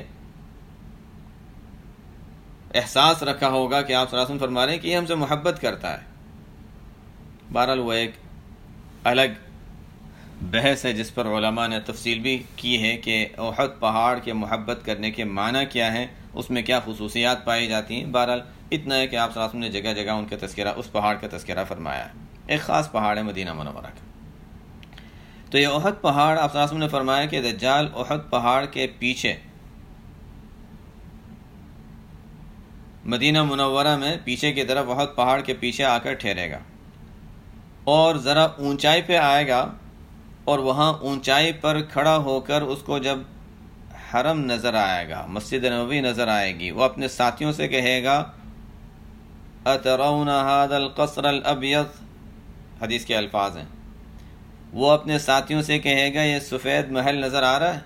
احساس رکھا ہوگا کہ آپ صلی اللہ علیہ وسلم فرما رہے ہیں کہ یہ ہم سے محبت کرتا ہے۔ بہرحال وہ ایک الگ بحث ہے جس پر علماء نے تفصیل بھی کی ہے کہ احد پہاڑ کے محبت کرنے کے معنی کیا ہے، اس میں کیا خصوصیات پائی جاتی ہیں۔ بہرحال اتنا ہے کہ آپ صلی اللہ علیہ وسلم نے جگہ جگہ ان کا تذکرہ، اس پہاڑ کا تذکرہ فرمایا ہے۔ ایک خاص پہاڑ ہے مدینہ منورہ کا۔ تو یہ احد پہاڑ، آپ صلی اللہ علیہ وسلم نے فرمایا کہ دجال احد پہاڑ کے پیچھے مدینہ منورہ میں پیچھے کی طرف احد پہاڑ کے پیچھے آ کر ٹھہرے گا اور ذرا اونچائی پہ آئے گا، اور وہاں اونچائی پر کھڑا ہو کر اس کو جب حرم نظر آئے گا، مسجد نبوی نظر آئے گی، وہ اپنے ساتھیوں سے کہے گا اترون هذا القصر الابیض، حدیث کے الفاظ ہیں، وہ اپنے ساتھیوں سے کہے گا یہ سفید محل نظر آ رہا ہے۔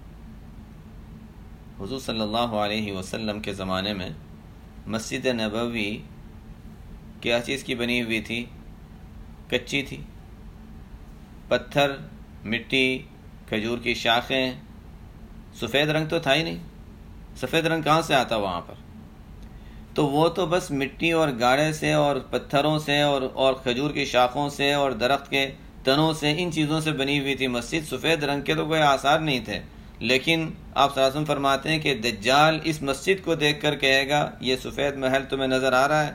حضور صلی اللہ علیہ وسلم کے زمانے میں مسجد نبوی کیا چیز کی بنی ہوئی تھی؟ کچی تھی، پتھر، مٹی، کھجور کی شاخیں، سفید رنگ تو تھا ہی نہیں۔ سفید رنگ کہاں سے آتا وہاں پر؟ تو وہ تو بس مٹی اور گارے سے اور پتھروں سے اور کھجور کی شاخوں سے اور درخت کے تنوں سے، ان چیزوں سے بنی ہوئی تھی مسجد۔ سفید رنگ کے تو کوئی آثار نہیں تھے، لیکن آپ صلی اللہ علیہ وسلم فرماتے ہیں کہ دجال اس مسجد کو دیکھ کر کہے گا یہ سفید محل تمہیں نظر آ رہا ہے،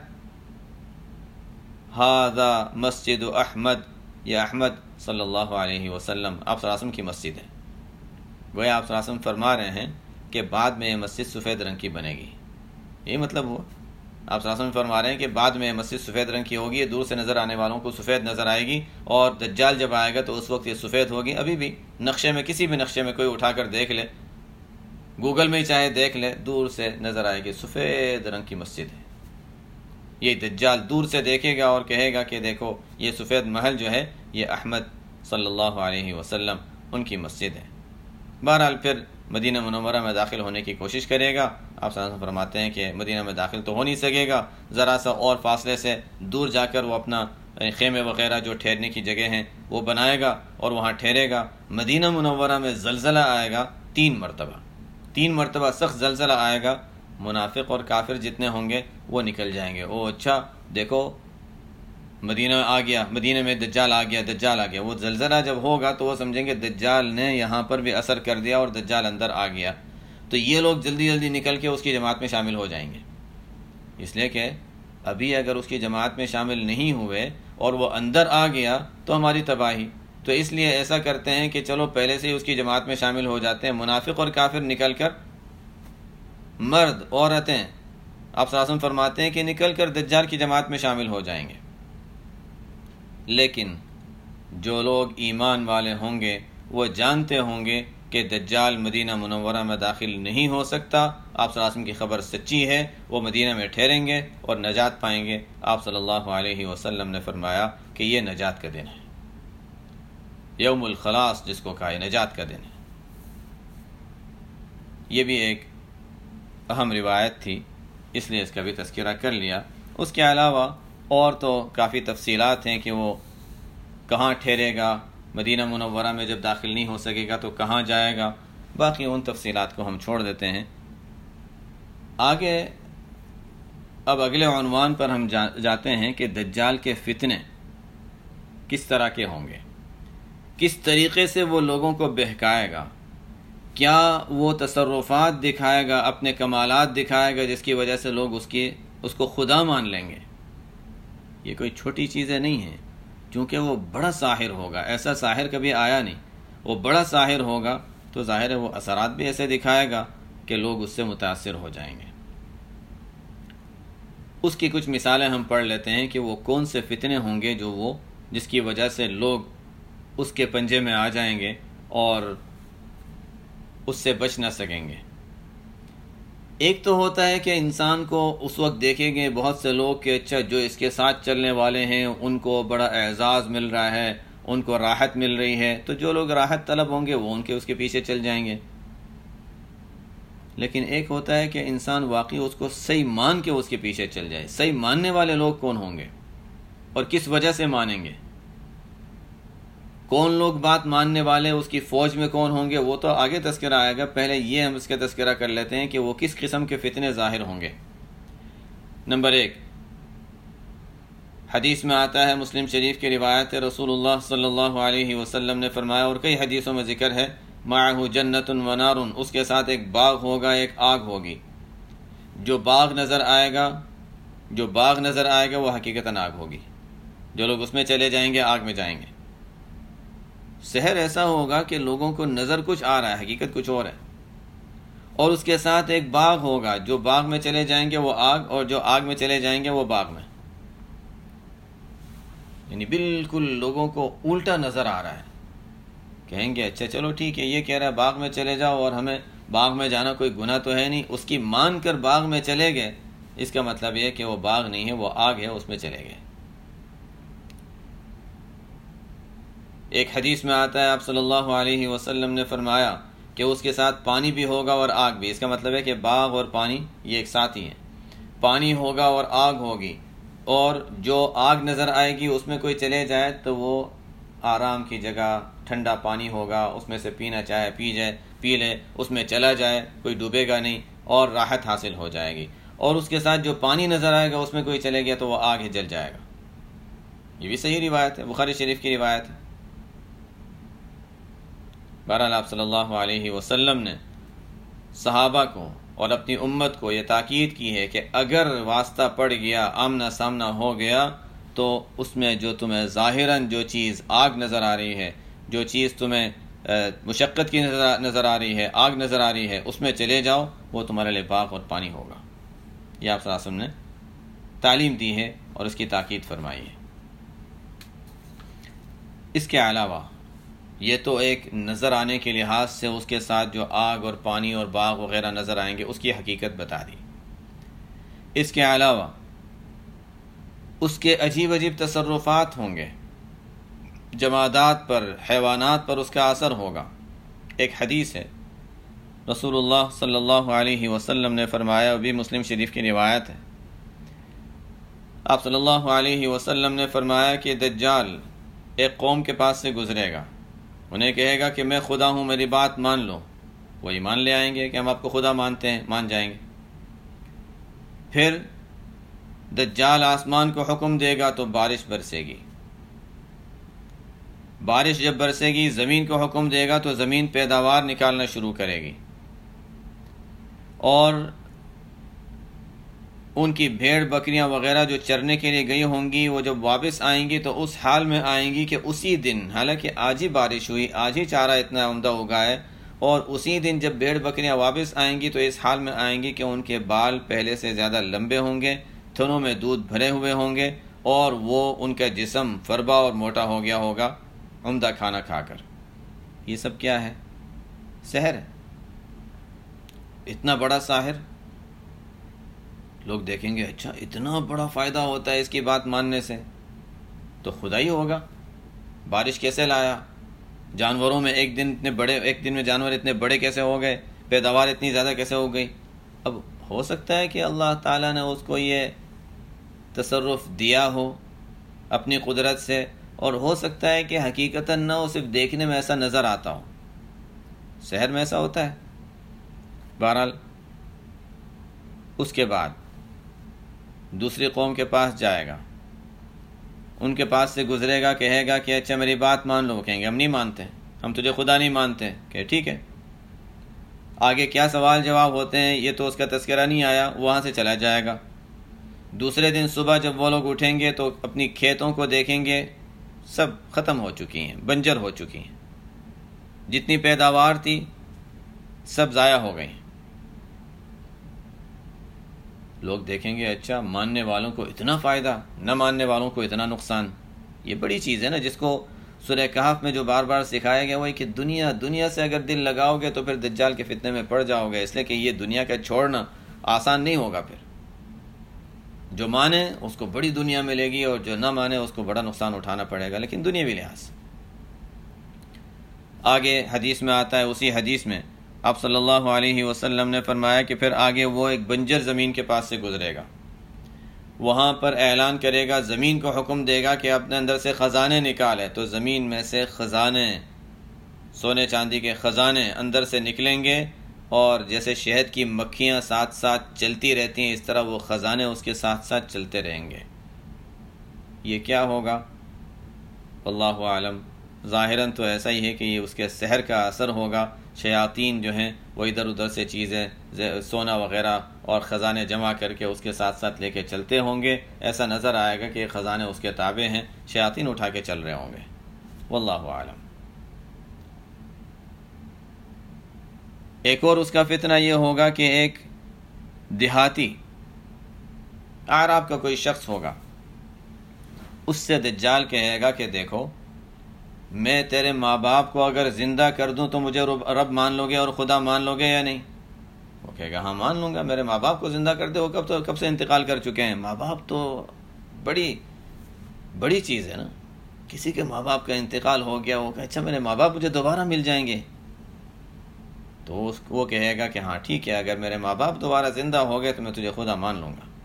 ھذا مسجد احمد، یہ احمد صلی اللہ علیہ وسلم، آپ صلی اللہ علیہ وسلم کی مسجد ہے۔ گویا آپ صلی اللہ علیہ وسلم فرما رہے ہیں کہ بعد میں یہ مسجد سفید رنگ کی بنے گی، یہی مطلب ہوا۔ آپ صلی اللہ علیہ وسلم فرما رہے ہیں کہ بعد میں یہ مسجد سفید رنگ کی ہوگی، دور سے نظر آنے والوں کو سفید نظر آئے گی، اور دجال جب آئے گا تو اس وقت یہ سفید ہوگی۔ ابھی بھی نقشے میں، کسی بھی نقشے میں کوئی اٹھا کر دیکھ لے، گوگل میں چاہے دیکھ لے، دور سے نظر آئے گی سفید رنگ کی مسجد ہے۔ یہ دجال دور سے دیکھے گا اور کہے گا کہ دیکھو یہ سفید محل جو ہے یہ احمد صلی اللہ علیہ وسلم ان کی مسجد ہے۔ بہرحال پھر مدینہ منورہ میں داخل ہونے کی کوشش کرے گا. آپ صلی اللہ علیہ وسلم فرماتے ہیں کہ مدینہ میں داخل تو ہو نہیں سکے گا, ذرا سا اور فاصلے سے دور جا کر وہ اپنا خیمے وغیرہ جو ٹھہرنے کی جگہ ہیں وہ بنائے گا اور وہاں ٹھہرے گا. مدینہ منورہ میں زلزلہ آئے گا 3 مرتبہ, 3 مرتبہ سخت زلزلہ آئے گا. منافق اور کافر جتنے ہوں گے وہ نکل جائیں گے. او اچھا دیکھو مدینہ آ گیا, مدینہ میں دجال آ گیا, دجال آ گیا. وہ زلزلہ جب ہوگا تو وہ سمجھیں گے دجال نے یہاں پر بھی اثر کر دیا اور دجال اندر آ گیا. تو یہ لوگ جلدی جلدی نکل کے اس کی جماعت میں شامل ہو جائیں گے, اس لیے کہ ابھی اگر اس کی جماعت میں شامل نہیں ہوئے اور وہ اندر آ گیا تو ہماری تباہی. تو اس لیے ایسا کرتے ہیں کہ چلو پہلے سے ہی اس کی جماعت میں شامل ہو جاتے ہیں. منافق اور کافر نکل کر, مرد عورتیں, آپ صلی اللہ علیہ وسلم فرماتے ہیں کہ نکل کر دجال کی جماعت میں شامل ہو جائیں گے. لیکن جو لوگ ایمان والے ہوں گے وہ جانتے ہوں گے کہ دجال مدینہ منورہ میں داخل نہیں ہو سکتا. آپ صلی اللہ علیہ وسلم کی خبر سچی ہے, وہ مدینہ میں ٹھہریں گے اور نجات پائیں گے. آپ صلی اللہ علیہ وسلم نے فرمایا کہ یہ نجات کا دن ہے, یوم الخلاص جس کو کہا ہے, نجات کا دن ہے. یہ بھی ایک اہم روایت تھی, اس لیے اس کا بھی تذکرہ کر لیا. اس کے علاوہ اور تو کافی تفصیلات ہیں کہ وہ کہاں ٹھہرے گا, مدینہ منورہ میں جب داخل نہیں ہو سکے گا تو کہاں جائے گا. باقی ان تفصیلات کو ہم چھوڑ دیتے ہیں. آگے اب اگلے عنوان پر ہم جاتے ہیں کہ دجال کے فتنے کس طرح کے ہوں گے, کس طریقے سے وہ لوگوں کو بہکائے گا, کیا وہ تصرفات دکھائے گا, اپنے کمالات دکھائے گا جس کی وجہ سے لوگ اس کو خدا مان لیں گے. یہ کوئی چھوٹی چیزیں نہیں ہیں, کیونکہ وہ بڑا ساحر ہوگا, ایسا ساحر کبھی آیا نہیں. وہ بڑا ساحر ہوگا تو ظاہر ہے وہ اثرات بھی ایسے دکھائے گا کہ لوگ اس سے متاثر ہو جائیں گے. اس کی کچھ مثالیں ہم پڑھ لیتے ہیں کہ وہ کون سے فتنے ہوں گے جس کی وجہ سے لوگ اس کے پنجے میں آ جائیں گے اور اس سے بچ نہ سکیں گے. ایک تو ہوتا ہے کہ انسان کو اس وقت دیکھیں گے بہت سے لوگ کہ اچھا جو اس کے ساتھ چلنے والے ہیں ان کو بڑا اعزاز مل رہا ہے, ان کو راحت مل رہی ہے, تو جو لوگ راحت طلب ہوں گے وہ اس کے پیچھے چل جائیں گے. لیکن ایک ہوتا ہے کہ انسان واقعی اس کو صحیح مان کے اس کے پیچھے چل جائے. صحیح ماننے والے لوگ کون ہوں گے اور کس وجہ سے مانیں گے, کون لوگ بات ماننے والے, اس کی فوج میں کون ہوں گے, وہ تو آگے تذکرہ آئے گا. پہلے یہ ہم اس کا تذکرہ کر لیتے ہیں کہ وہ کس قسم کے فتنے ظاہر ہوں گے. نمبر 1, حدیث میں آتا ہے, مسلم شریف کی روایت ہے, رسول اللہ صلی اللہ علیہ وسلم نے فرمایا, اور کئی حدیثوں میں ذکر ہے, معہ جنت و نار, اس کے ساتھ ایک باغ ہوگا, ایک آگ ہوگی. جو باغ نظر آئے گا وہ حقیقتاً آگ ہوگی. جو لوگ اس میں چلے جائیں گے آگ میں جائیں گے. سحر ایسا ہوگا کہ لوگوں کو نظر کچھ آ رہا ہے, حقیقت کچھ اور ہے. اور اس کے ساتھ ایک باغ ہوگا, جو باغ میں چلے جائیں گے وہ آگ, اور جو آگ میں چلے جائیں گے وہ باغ میں. یعنی بالکل لوگوں کو الٹا نظر آ رہا ہے. کہیں گے اچھا چلو ٹھیک ہے, یہ کہہ رہا ہے باغ میں چلے جاؤ اور ہمیں باغ میں جانا کوئی گناہ تو ہے نہیں, اس کی مان کر باغ میں چلے گئے. اس کا مطلب یہ کہ وہ باغ نہیں ہے, وہ آگ ہے, اس میں چلے گئے. ایک حدیث میں آتا ہے, آپ صلی اللہ علیہ وسلم نے فرمایا کہ اس کے ساتھ پانی بھی ہوگا اور آگ بھی. اس کا مطلب ہے کہ باغ اور پانی یہ ایک ساتھ ہی ہیں. پانی ہوگا اور آگ ہوگی, اور جو آگ نظر آئے گی اس میں کوئی چلے جائے تو وہ آرام کی جگہ, ٹھنڈا پانی ہوگا, اس میں سے پینا چاہے پی لے, اس میں چلا جائے, کوئی ڈوبے گا نہیں اور راحت حاصل ہو جائے گی. اور اس کے ساتھ جو پانی نظر آئے گا اس میں کوئی چلے گیا تو وہ آگ ہی جل جائے گا. یہ بھی صحیح روایت ہے, بخاری شریف کی روایت ہے. بہرحال آپ صلی اللہ علیہ وسلم نے صحابہ کو اور اپنی امت کو یہ تاکید کی ہے کہ اگر واسطہ پڑ گیا, آمنا سامنا ہو گیا, تو اس میں جو تمہیں ظاہراً جو چیز آگ نظر آ رہی ہے, جو چیز تمہیں مشقت کی نظر آ رہی ہے, آگ نظر آ رہی ہے, اس میں چلے جاؤ, وہ تمہارے لیے باغ اور پانی ہوگا. یہ آپ صلی اللہ علیہ وسلم نے تعلیم دی ہے اور اس کی تاکید فرمائی ہے. اس کے علاوہ یہ تو ایک نظر آنے کے لحاظ سے اس کے ساتھ جو آگ اور پانی اور باغ وغیرہ نظر آئیں گے اس کی حقیقت بتا دی. اس کے علاوہ اس کے عجیب عجیب تصرفات ہوں گے, جمادات پر, حیوانات پر اس کا اثر ہوگا, ایک حدیث ہے، رسول اللہ صلی اللہ علیہ وسلم نے فرمایا، بھی مسلم شریف کی روایت ہے، آپ صلی اللہ علیہ وسلم نے فرمایا کہ دجال ایک قوم کے پاس سے گزرے گا، انہیں کہے گا کہ میں خدا ہوں، میری بات مان لو، وہ ایمان لے آئیں گے کہ ہم آپ کو خدا مانتے ہیں، مان جائیں گے۔ پھر دجال آسمان کو حکم دے گا تو بارش برسے گی، بارش جب برسے گی، زمین کو حکم دے گا تو زمین پیداوار نکالنا شروع کرے گی، اور ان کی بھیڑ بکریاں وغیرہ جو چرنے کے لیے گئی ہوں گی، وہ جب واپس آئیں گی تو اس حال میں آئیں گی کہ اسی دن، حالانکہ آج ہی بارش ہوئی، آج ہی چارہ اتنا عمدہ اگا ہے، اور اسی دن جب بھیڑ بکریاں واپس آئیں گی تو اس حال میں آئیں گی کہ ان کے بال پہلے سے زیادہ لمبے ہوں گے، تھنوں میں دودھ بھرے ہوئے ہوں گے، اور وہ ان کا جسم فربا اور موٹا ہو گیا ہوگا عمدہ کھانا کھا کر۔ یہ سب کیا ہے؟ سحر ہے۔ اتنا بڑا ساحر، لوگ دیکھیں گے اچھا اتنا بڑا فائدہ ہوتا ہے اس کی بات ماننے سے، تو خدا ہی ہوگا، بارش کیسے لایا، جانوروں میں ایک دن میں جانور اتنے بڑے کیسے ہو گئے، پیداوار اتنی زیادہ کیسے ہو گئی۔ اب ہو سکتا ہے کہ اللہ تعالیٰ نے اس کو یہ تصرف دیا ہو اپنی قدرت سے، اور ہو سکتا ہے کہ حقیقتاً نہ ہو، صرف دیکھنے میں ایسا نظر آتا ہو، سحر میں ایسا ہوتا ہے۔ بہرحال اس کے بعد دوسری قوم کے پاس جائے گا، ان کے پاس سے گزرے گا، کہے گا کہ اچھا میری بات مان لو، وہ کہیں گے ہم نہیں مانتے، ہم تجھے خدا نہیں مانتے، کہ ٹھیک ہے۔ آگے کیا سوال جواب ہوتے ہیں یہ تو اس کا تذکرہ نہیں آیا، وہاں سے چلا جائے گا۔ دوسرے دن صبح جب وہ لوگ اٹھیں گے تو اپنی کھیتوں کو دیکھیں گے، سب ختم ہو چکی ہیں، بنجر ہو چکی ہیں، جتنی پیداوار تھی سب ضائع ہو گئی۔ لوگ دیکھیں گے اچھا ماننے والوں کو اتنا فائدہ، نہ ماننے والوں کو اتنا نقصان۔ یہ بڑی چیز ہے نا، جس کو سورہ کہف میں جو بار بار سکھایا گیا وہ ہے کہ دنیا سے اگر دل لگاؤ گے تو پھر دجال کے فتنے میں پڑ جاؤ گے، اس لیے کہ یہ دنیا کا چھوڑنا آسان نہیں ہوگا۔ پھر جو مانے اس کو بڑی دنیا ملے گی، اور جو نہ مانے اس کو بڑا نقصان اٹھانا پڑے گا، لیکن دنیاوی لحاظ سے۔ آگے حدیث میں آتا ہے، اسی حدیث میں آپ صلی اللہ علیہ وسلم نے فرمایا کہ پھر آگے وہ ایک بنجر زمین کے پاس سے گزرے گا، وہاں پر اعلان کرے گا، زمین کو حکم دے گا کہ اپنے اندر سے خزانے نکالے، تو زمین میں سے خزانے، سونے چاندی کے خزانے اندر سے نکلیں گے، اور جیسے شہد کی مکھیاں ساتھ ساتھ چلتی رہتی ہیں، اس طرح وہ خزانے اس کے ساتھ ساتھ چلتے رہیں گے۔ یہ کیا ہوگا؟ واللہ عالم، ظاہراً تو ایسا ہی ہے کہ یہ اس کے سحر کا اثر ہوگا، شیاطین جو ہیں وہ ادھر ادھر سے چیزیں سونا وغیرہ اور خزانے جمع کر کے اس کے ساتھ ساتھ لے کے چلتے ہوں گے، ایسا نظر آئے گا کہ یہ خزانے اس کے تابع ہیں، شیاطین اٹھا کے چل رہے ہوں گے۔ واللہ عالم۔ ایک اور اس کا فتنہ یہ ہوگا کہ ایک دیہاتی اعراب کا کوئی شخص ہوگا، اس سے دجال کہے گا کہ دیکھو میں تیرے ماں باپ کو اگر زندہ کر دوں تو مجھے رب مان لو گے اور خدا مان لو گے یا نہیں؟ وہ کہے گا ہاں مان لوں گا، میرے ماں باپ کو زندہ کر دے، وہ کب سے انتقال کر چکے ہیں، ماں باپ تو بڑی چیز ہے نا، کسی کے ماں باپ کا انتقال ہو گیا، وہ کہ اچھا میرے ماں باپ مجھے دوبارہ مل جائیں گے، تو وہ کہے گا کہ ہاں ٹھیک ہے، اگر میرے ماں باپ دوبارہ زندہ ہو گئے تو میں تجھے خدا مان لوں گا۔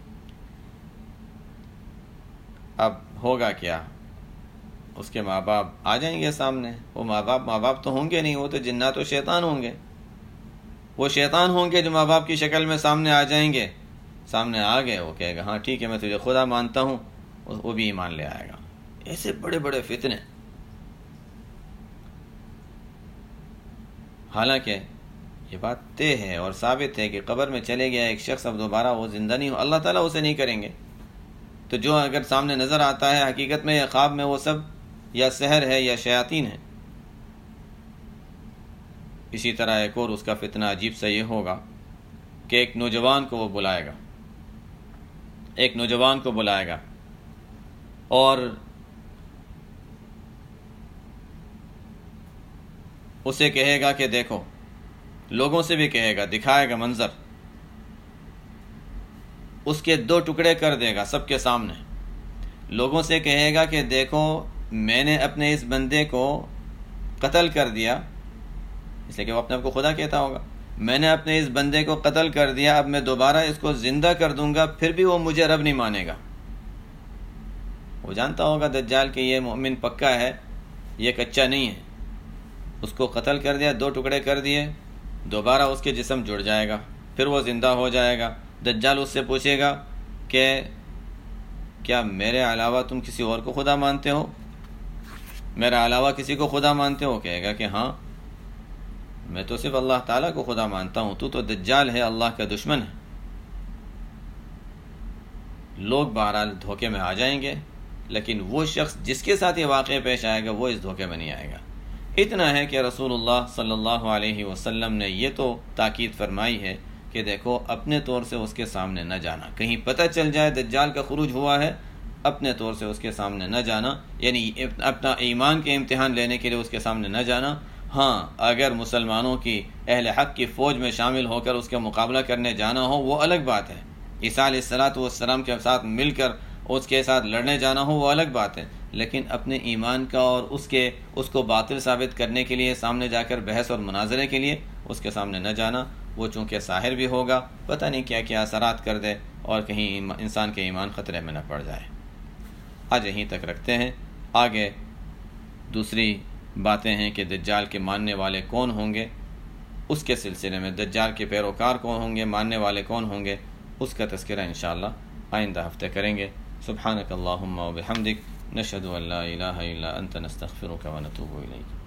اب ہوگا کیا؟ اس کے ماں باپ آ جائیں گے سامنے، وہ ماں باپ تو ہوں گے نہیں، وہ تو جنات و شیطان ہوں گے، وہ شیطان ہوں گے جو ماں باپ کی شکل میں سامنے آ جائیں گے، سامنے آ گئے، وہ کہے گا ہاں ٹھیک ہے میں تجھے خدا مانتا ہوں، وہ بھی ایمان لے آئے گا۔ ایسے بڑے بڑے فتنے۔ حالانکہ یہ بات طے ہے اور ثابت ہے کہ قبر میں چلے گیا ایک شخص اب دوبارہ وہ زندہ نہیں ہو، اللہ تعالیٰ اسے نہیں کریں گے، تو جو اگر سامنے نظر آتا ہے حقیقت میں یا خواب میں، وہ سب یا سحر ہے یا شیاطین ہے۔ اسی طرح ایک اور اس کا فتنہ عجیب سا یہ ہوگا کہ ایک نوجوان کو وہ بلائے گا، ایک نوجوان کو بلائے گا، اور اسے کہے گا کہ دیکھو، لوگوں سے بھی کہے گا، دکھائے گا منظر، اس کے 2 ٹکڑے کر دے گا سب کے سامنے، لوگوں سے کہے گا کہ دیکھو میں نے اپنے اس بندے کو قتل کر دیا، اس لیے کہ وہ اپنے آپ کو خدا کہتا ہوگا. میں نے اپنے اس بندے کو قتل کر دیا، اب میں دوبارہ اس کو زندہ کر دوں گا، پھر بھی وہ مجھے رب نہیں مانے گا. وہ جانتا ہوگا دجال کہ یہ مومن پکا ہے، یہ کچا نہیں ہے. اس کو قتل کر دیا، 2 ٹکڑے کر دیے، دوبارہ اس کے جسم جڑ جائے گا، پھر وہ زندہ ہو جائے گا. دجال اس سے پوچھے گا کہ کیا میرے علاوہ تم کسی اور کو خدا مانتے ہو؟ میرے علاوہ کسی کو خدا مانتے ہو؟ کہے گا کہ ہاں، میں تو صرف اللہ تعالیٰ کو خدا مانتا ہوں، تو دجال ہے، اللہ کا دشمن ہے. لوگ بہرحال دھوکے میں آ جائیں گے، لیکن وہ شخص جس کے ساتھ یہ واقعہ پیش آئے گا وہ اس دھوکے میں نہیں آئے گا. اتنا ہے کہ رسول اللہ صلی اللہ علیہ وسلم نے یہ تو تاکید فرمائی ہے کہ دیکھو اپنے طور سے اس کے سامنے نہ جانا. کہیں پتہ چل جائے دجال کا خروج ہوا ہے، اپنے طور سے اس کے سامنے نہ جانا، یعنی اپنا ایمان کے امتحان لینے کے لیے اس کے سامنے نہ جانا. ہاں، اگر مسلمانوں کی اہل حق کی فوج میں شامل ہو کر اس کا مقابلہ کرنے جانا ہو وہ الگ بات ہے. عیسیٰ علیہ السلام کے ساتھ مل کر اس کے ساتھ لڑنے جانا ہو وہ الگ بات ہے. لیکن اپنے ایمان کا اور اس کو باطل ثابت کرنے کے لیے سامنے جا کر بحث اور مناظرے کے لیے اس کے سامنے نہ جانا. وہ چونکہ ساحر بھی ہوگا، پتہ نہیں کیا کیا اثرات کر دے اور کہیں انسان کے ایمان خطرے میں نہ پڑ جائے. آج یہیں تک رکھتے ہیں. آگے دوسری باتیں ہیں کہ دجال کے ماننے والے کون ہوں گے، اس کے سلسلے میں دجال کے پیروکار کون ہوں گے، ماننے والے کون ہوں گے، اس کا تذکرہ انشاءاللہ آئندہ ہفتے کریں گے. سبحانک اللہم و بحمدک، نشہد ان لا الہ الا انت، نستغفرک و نتوب الیک.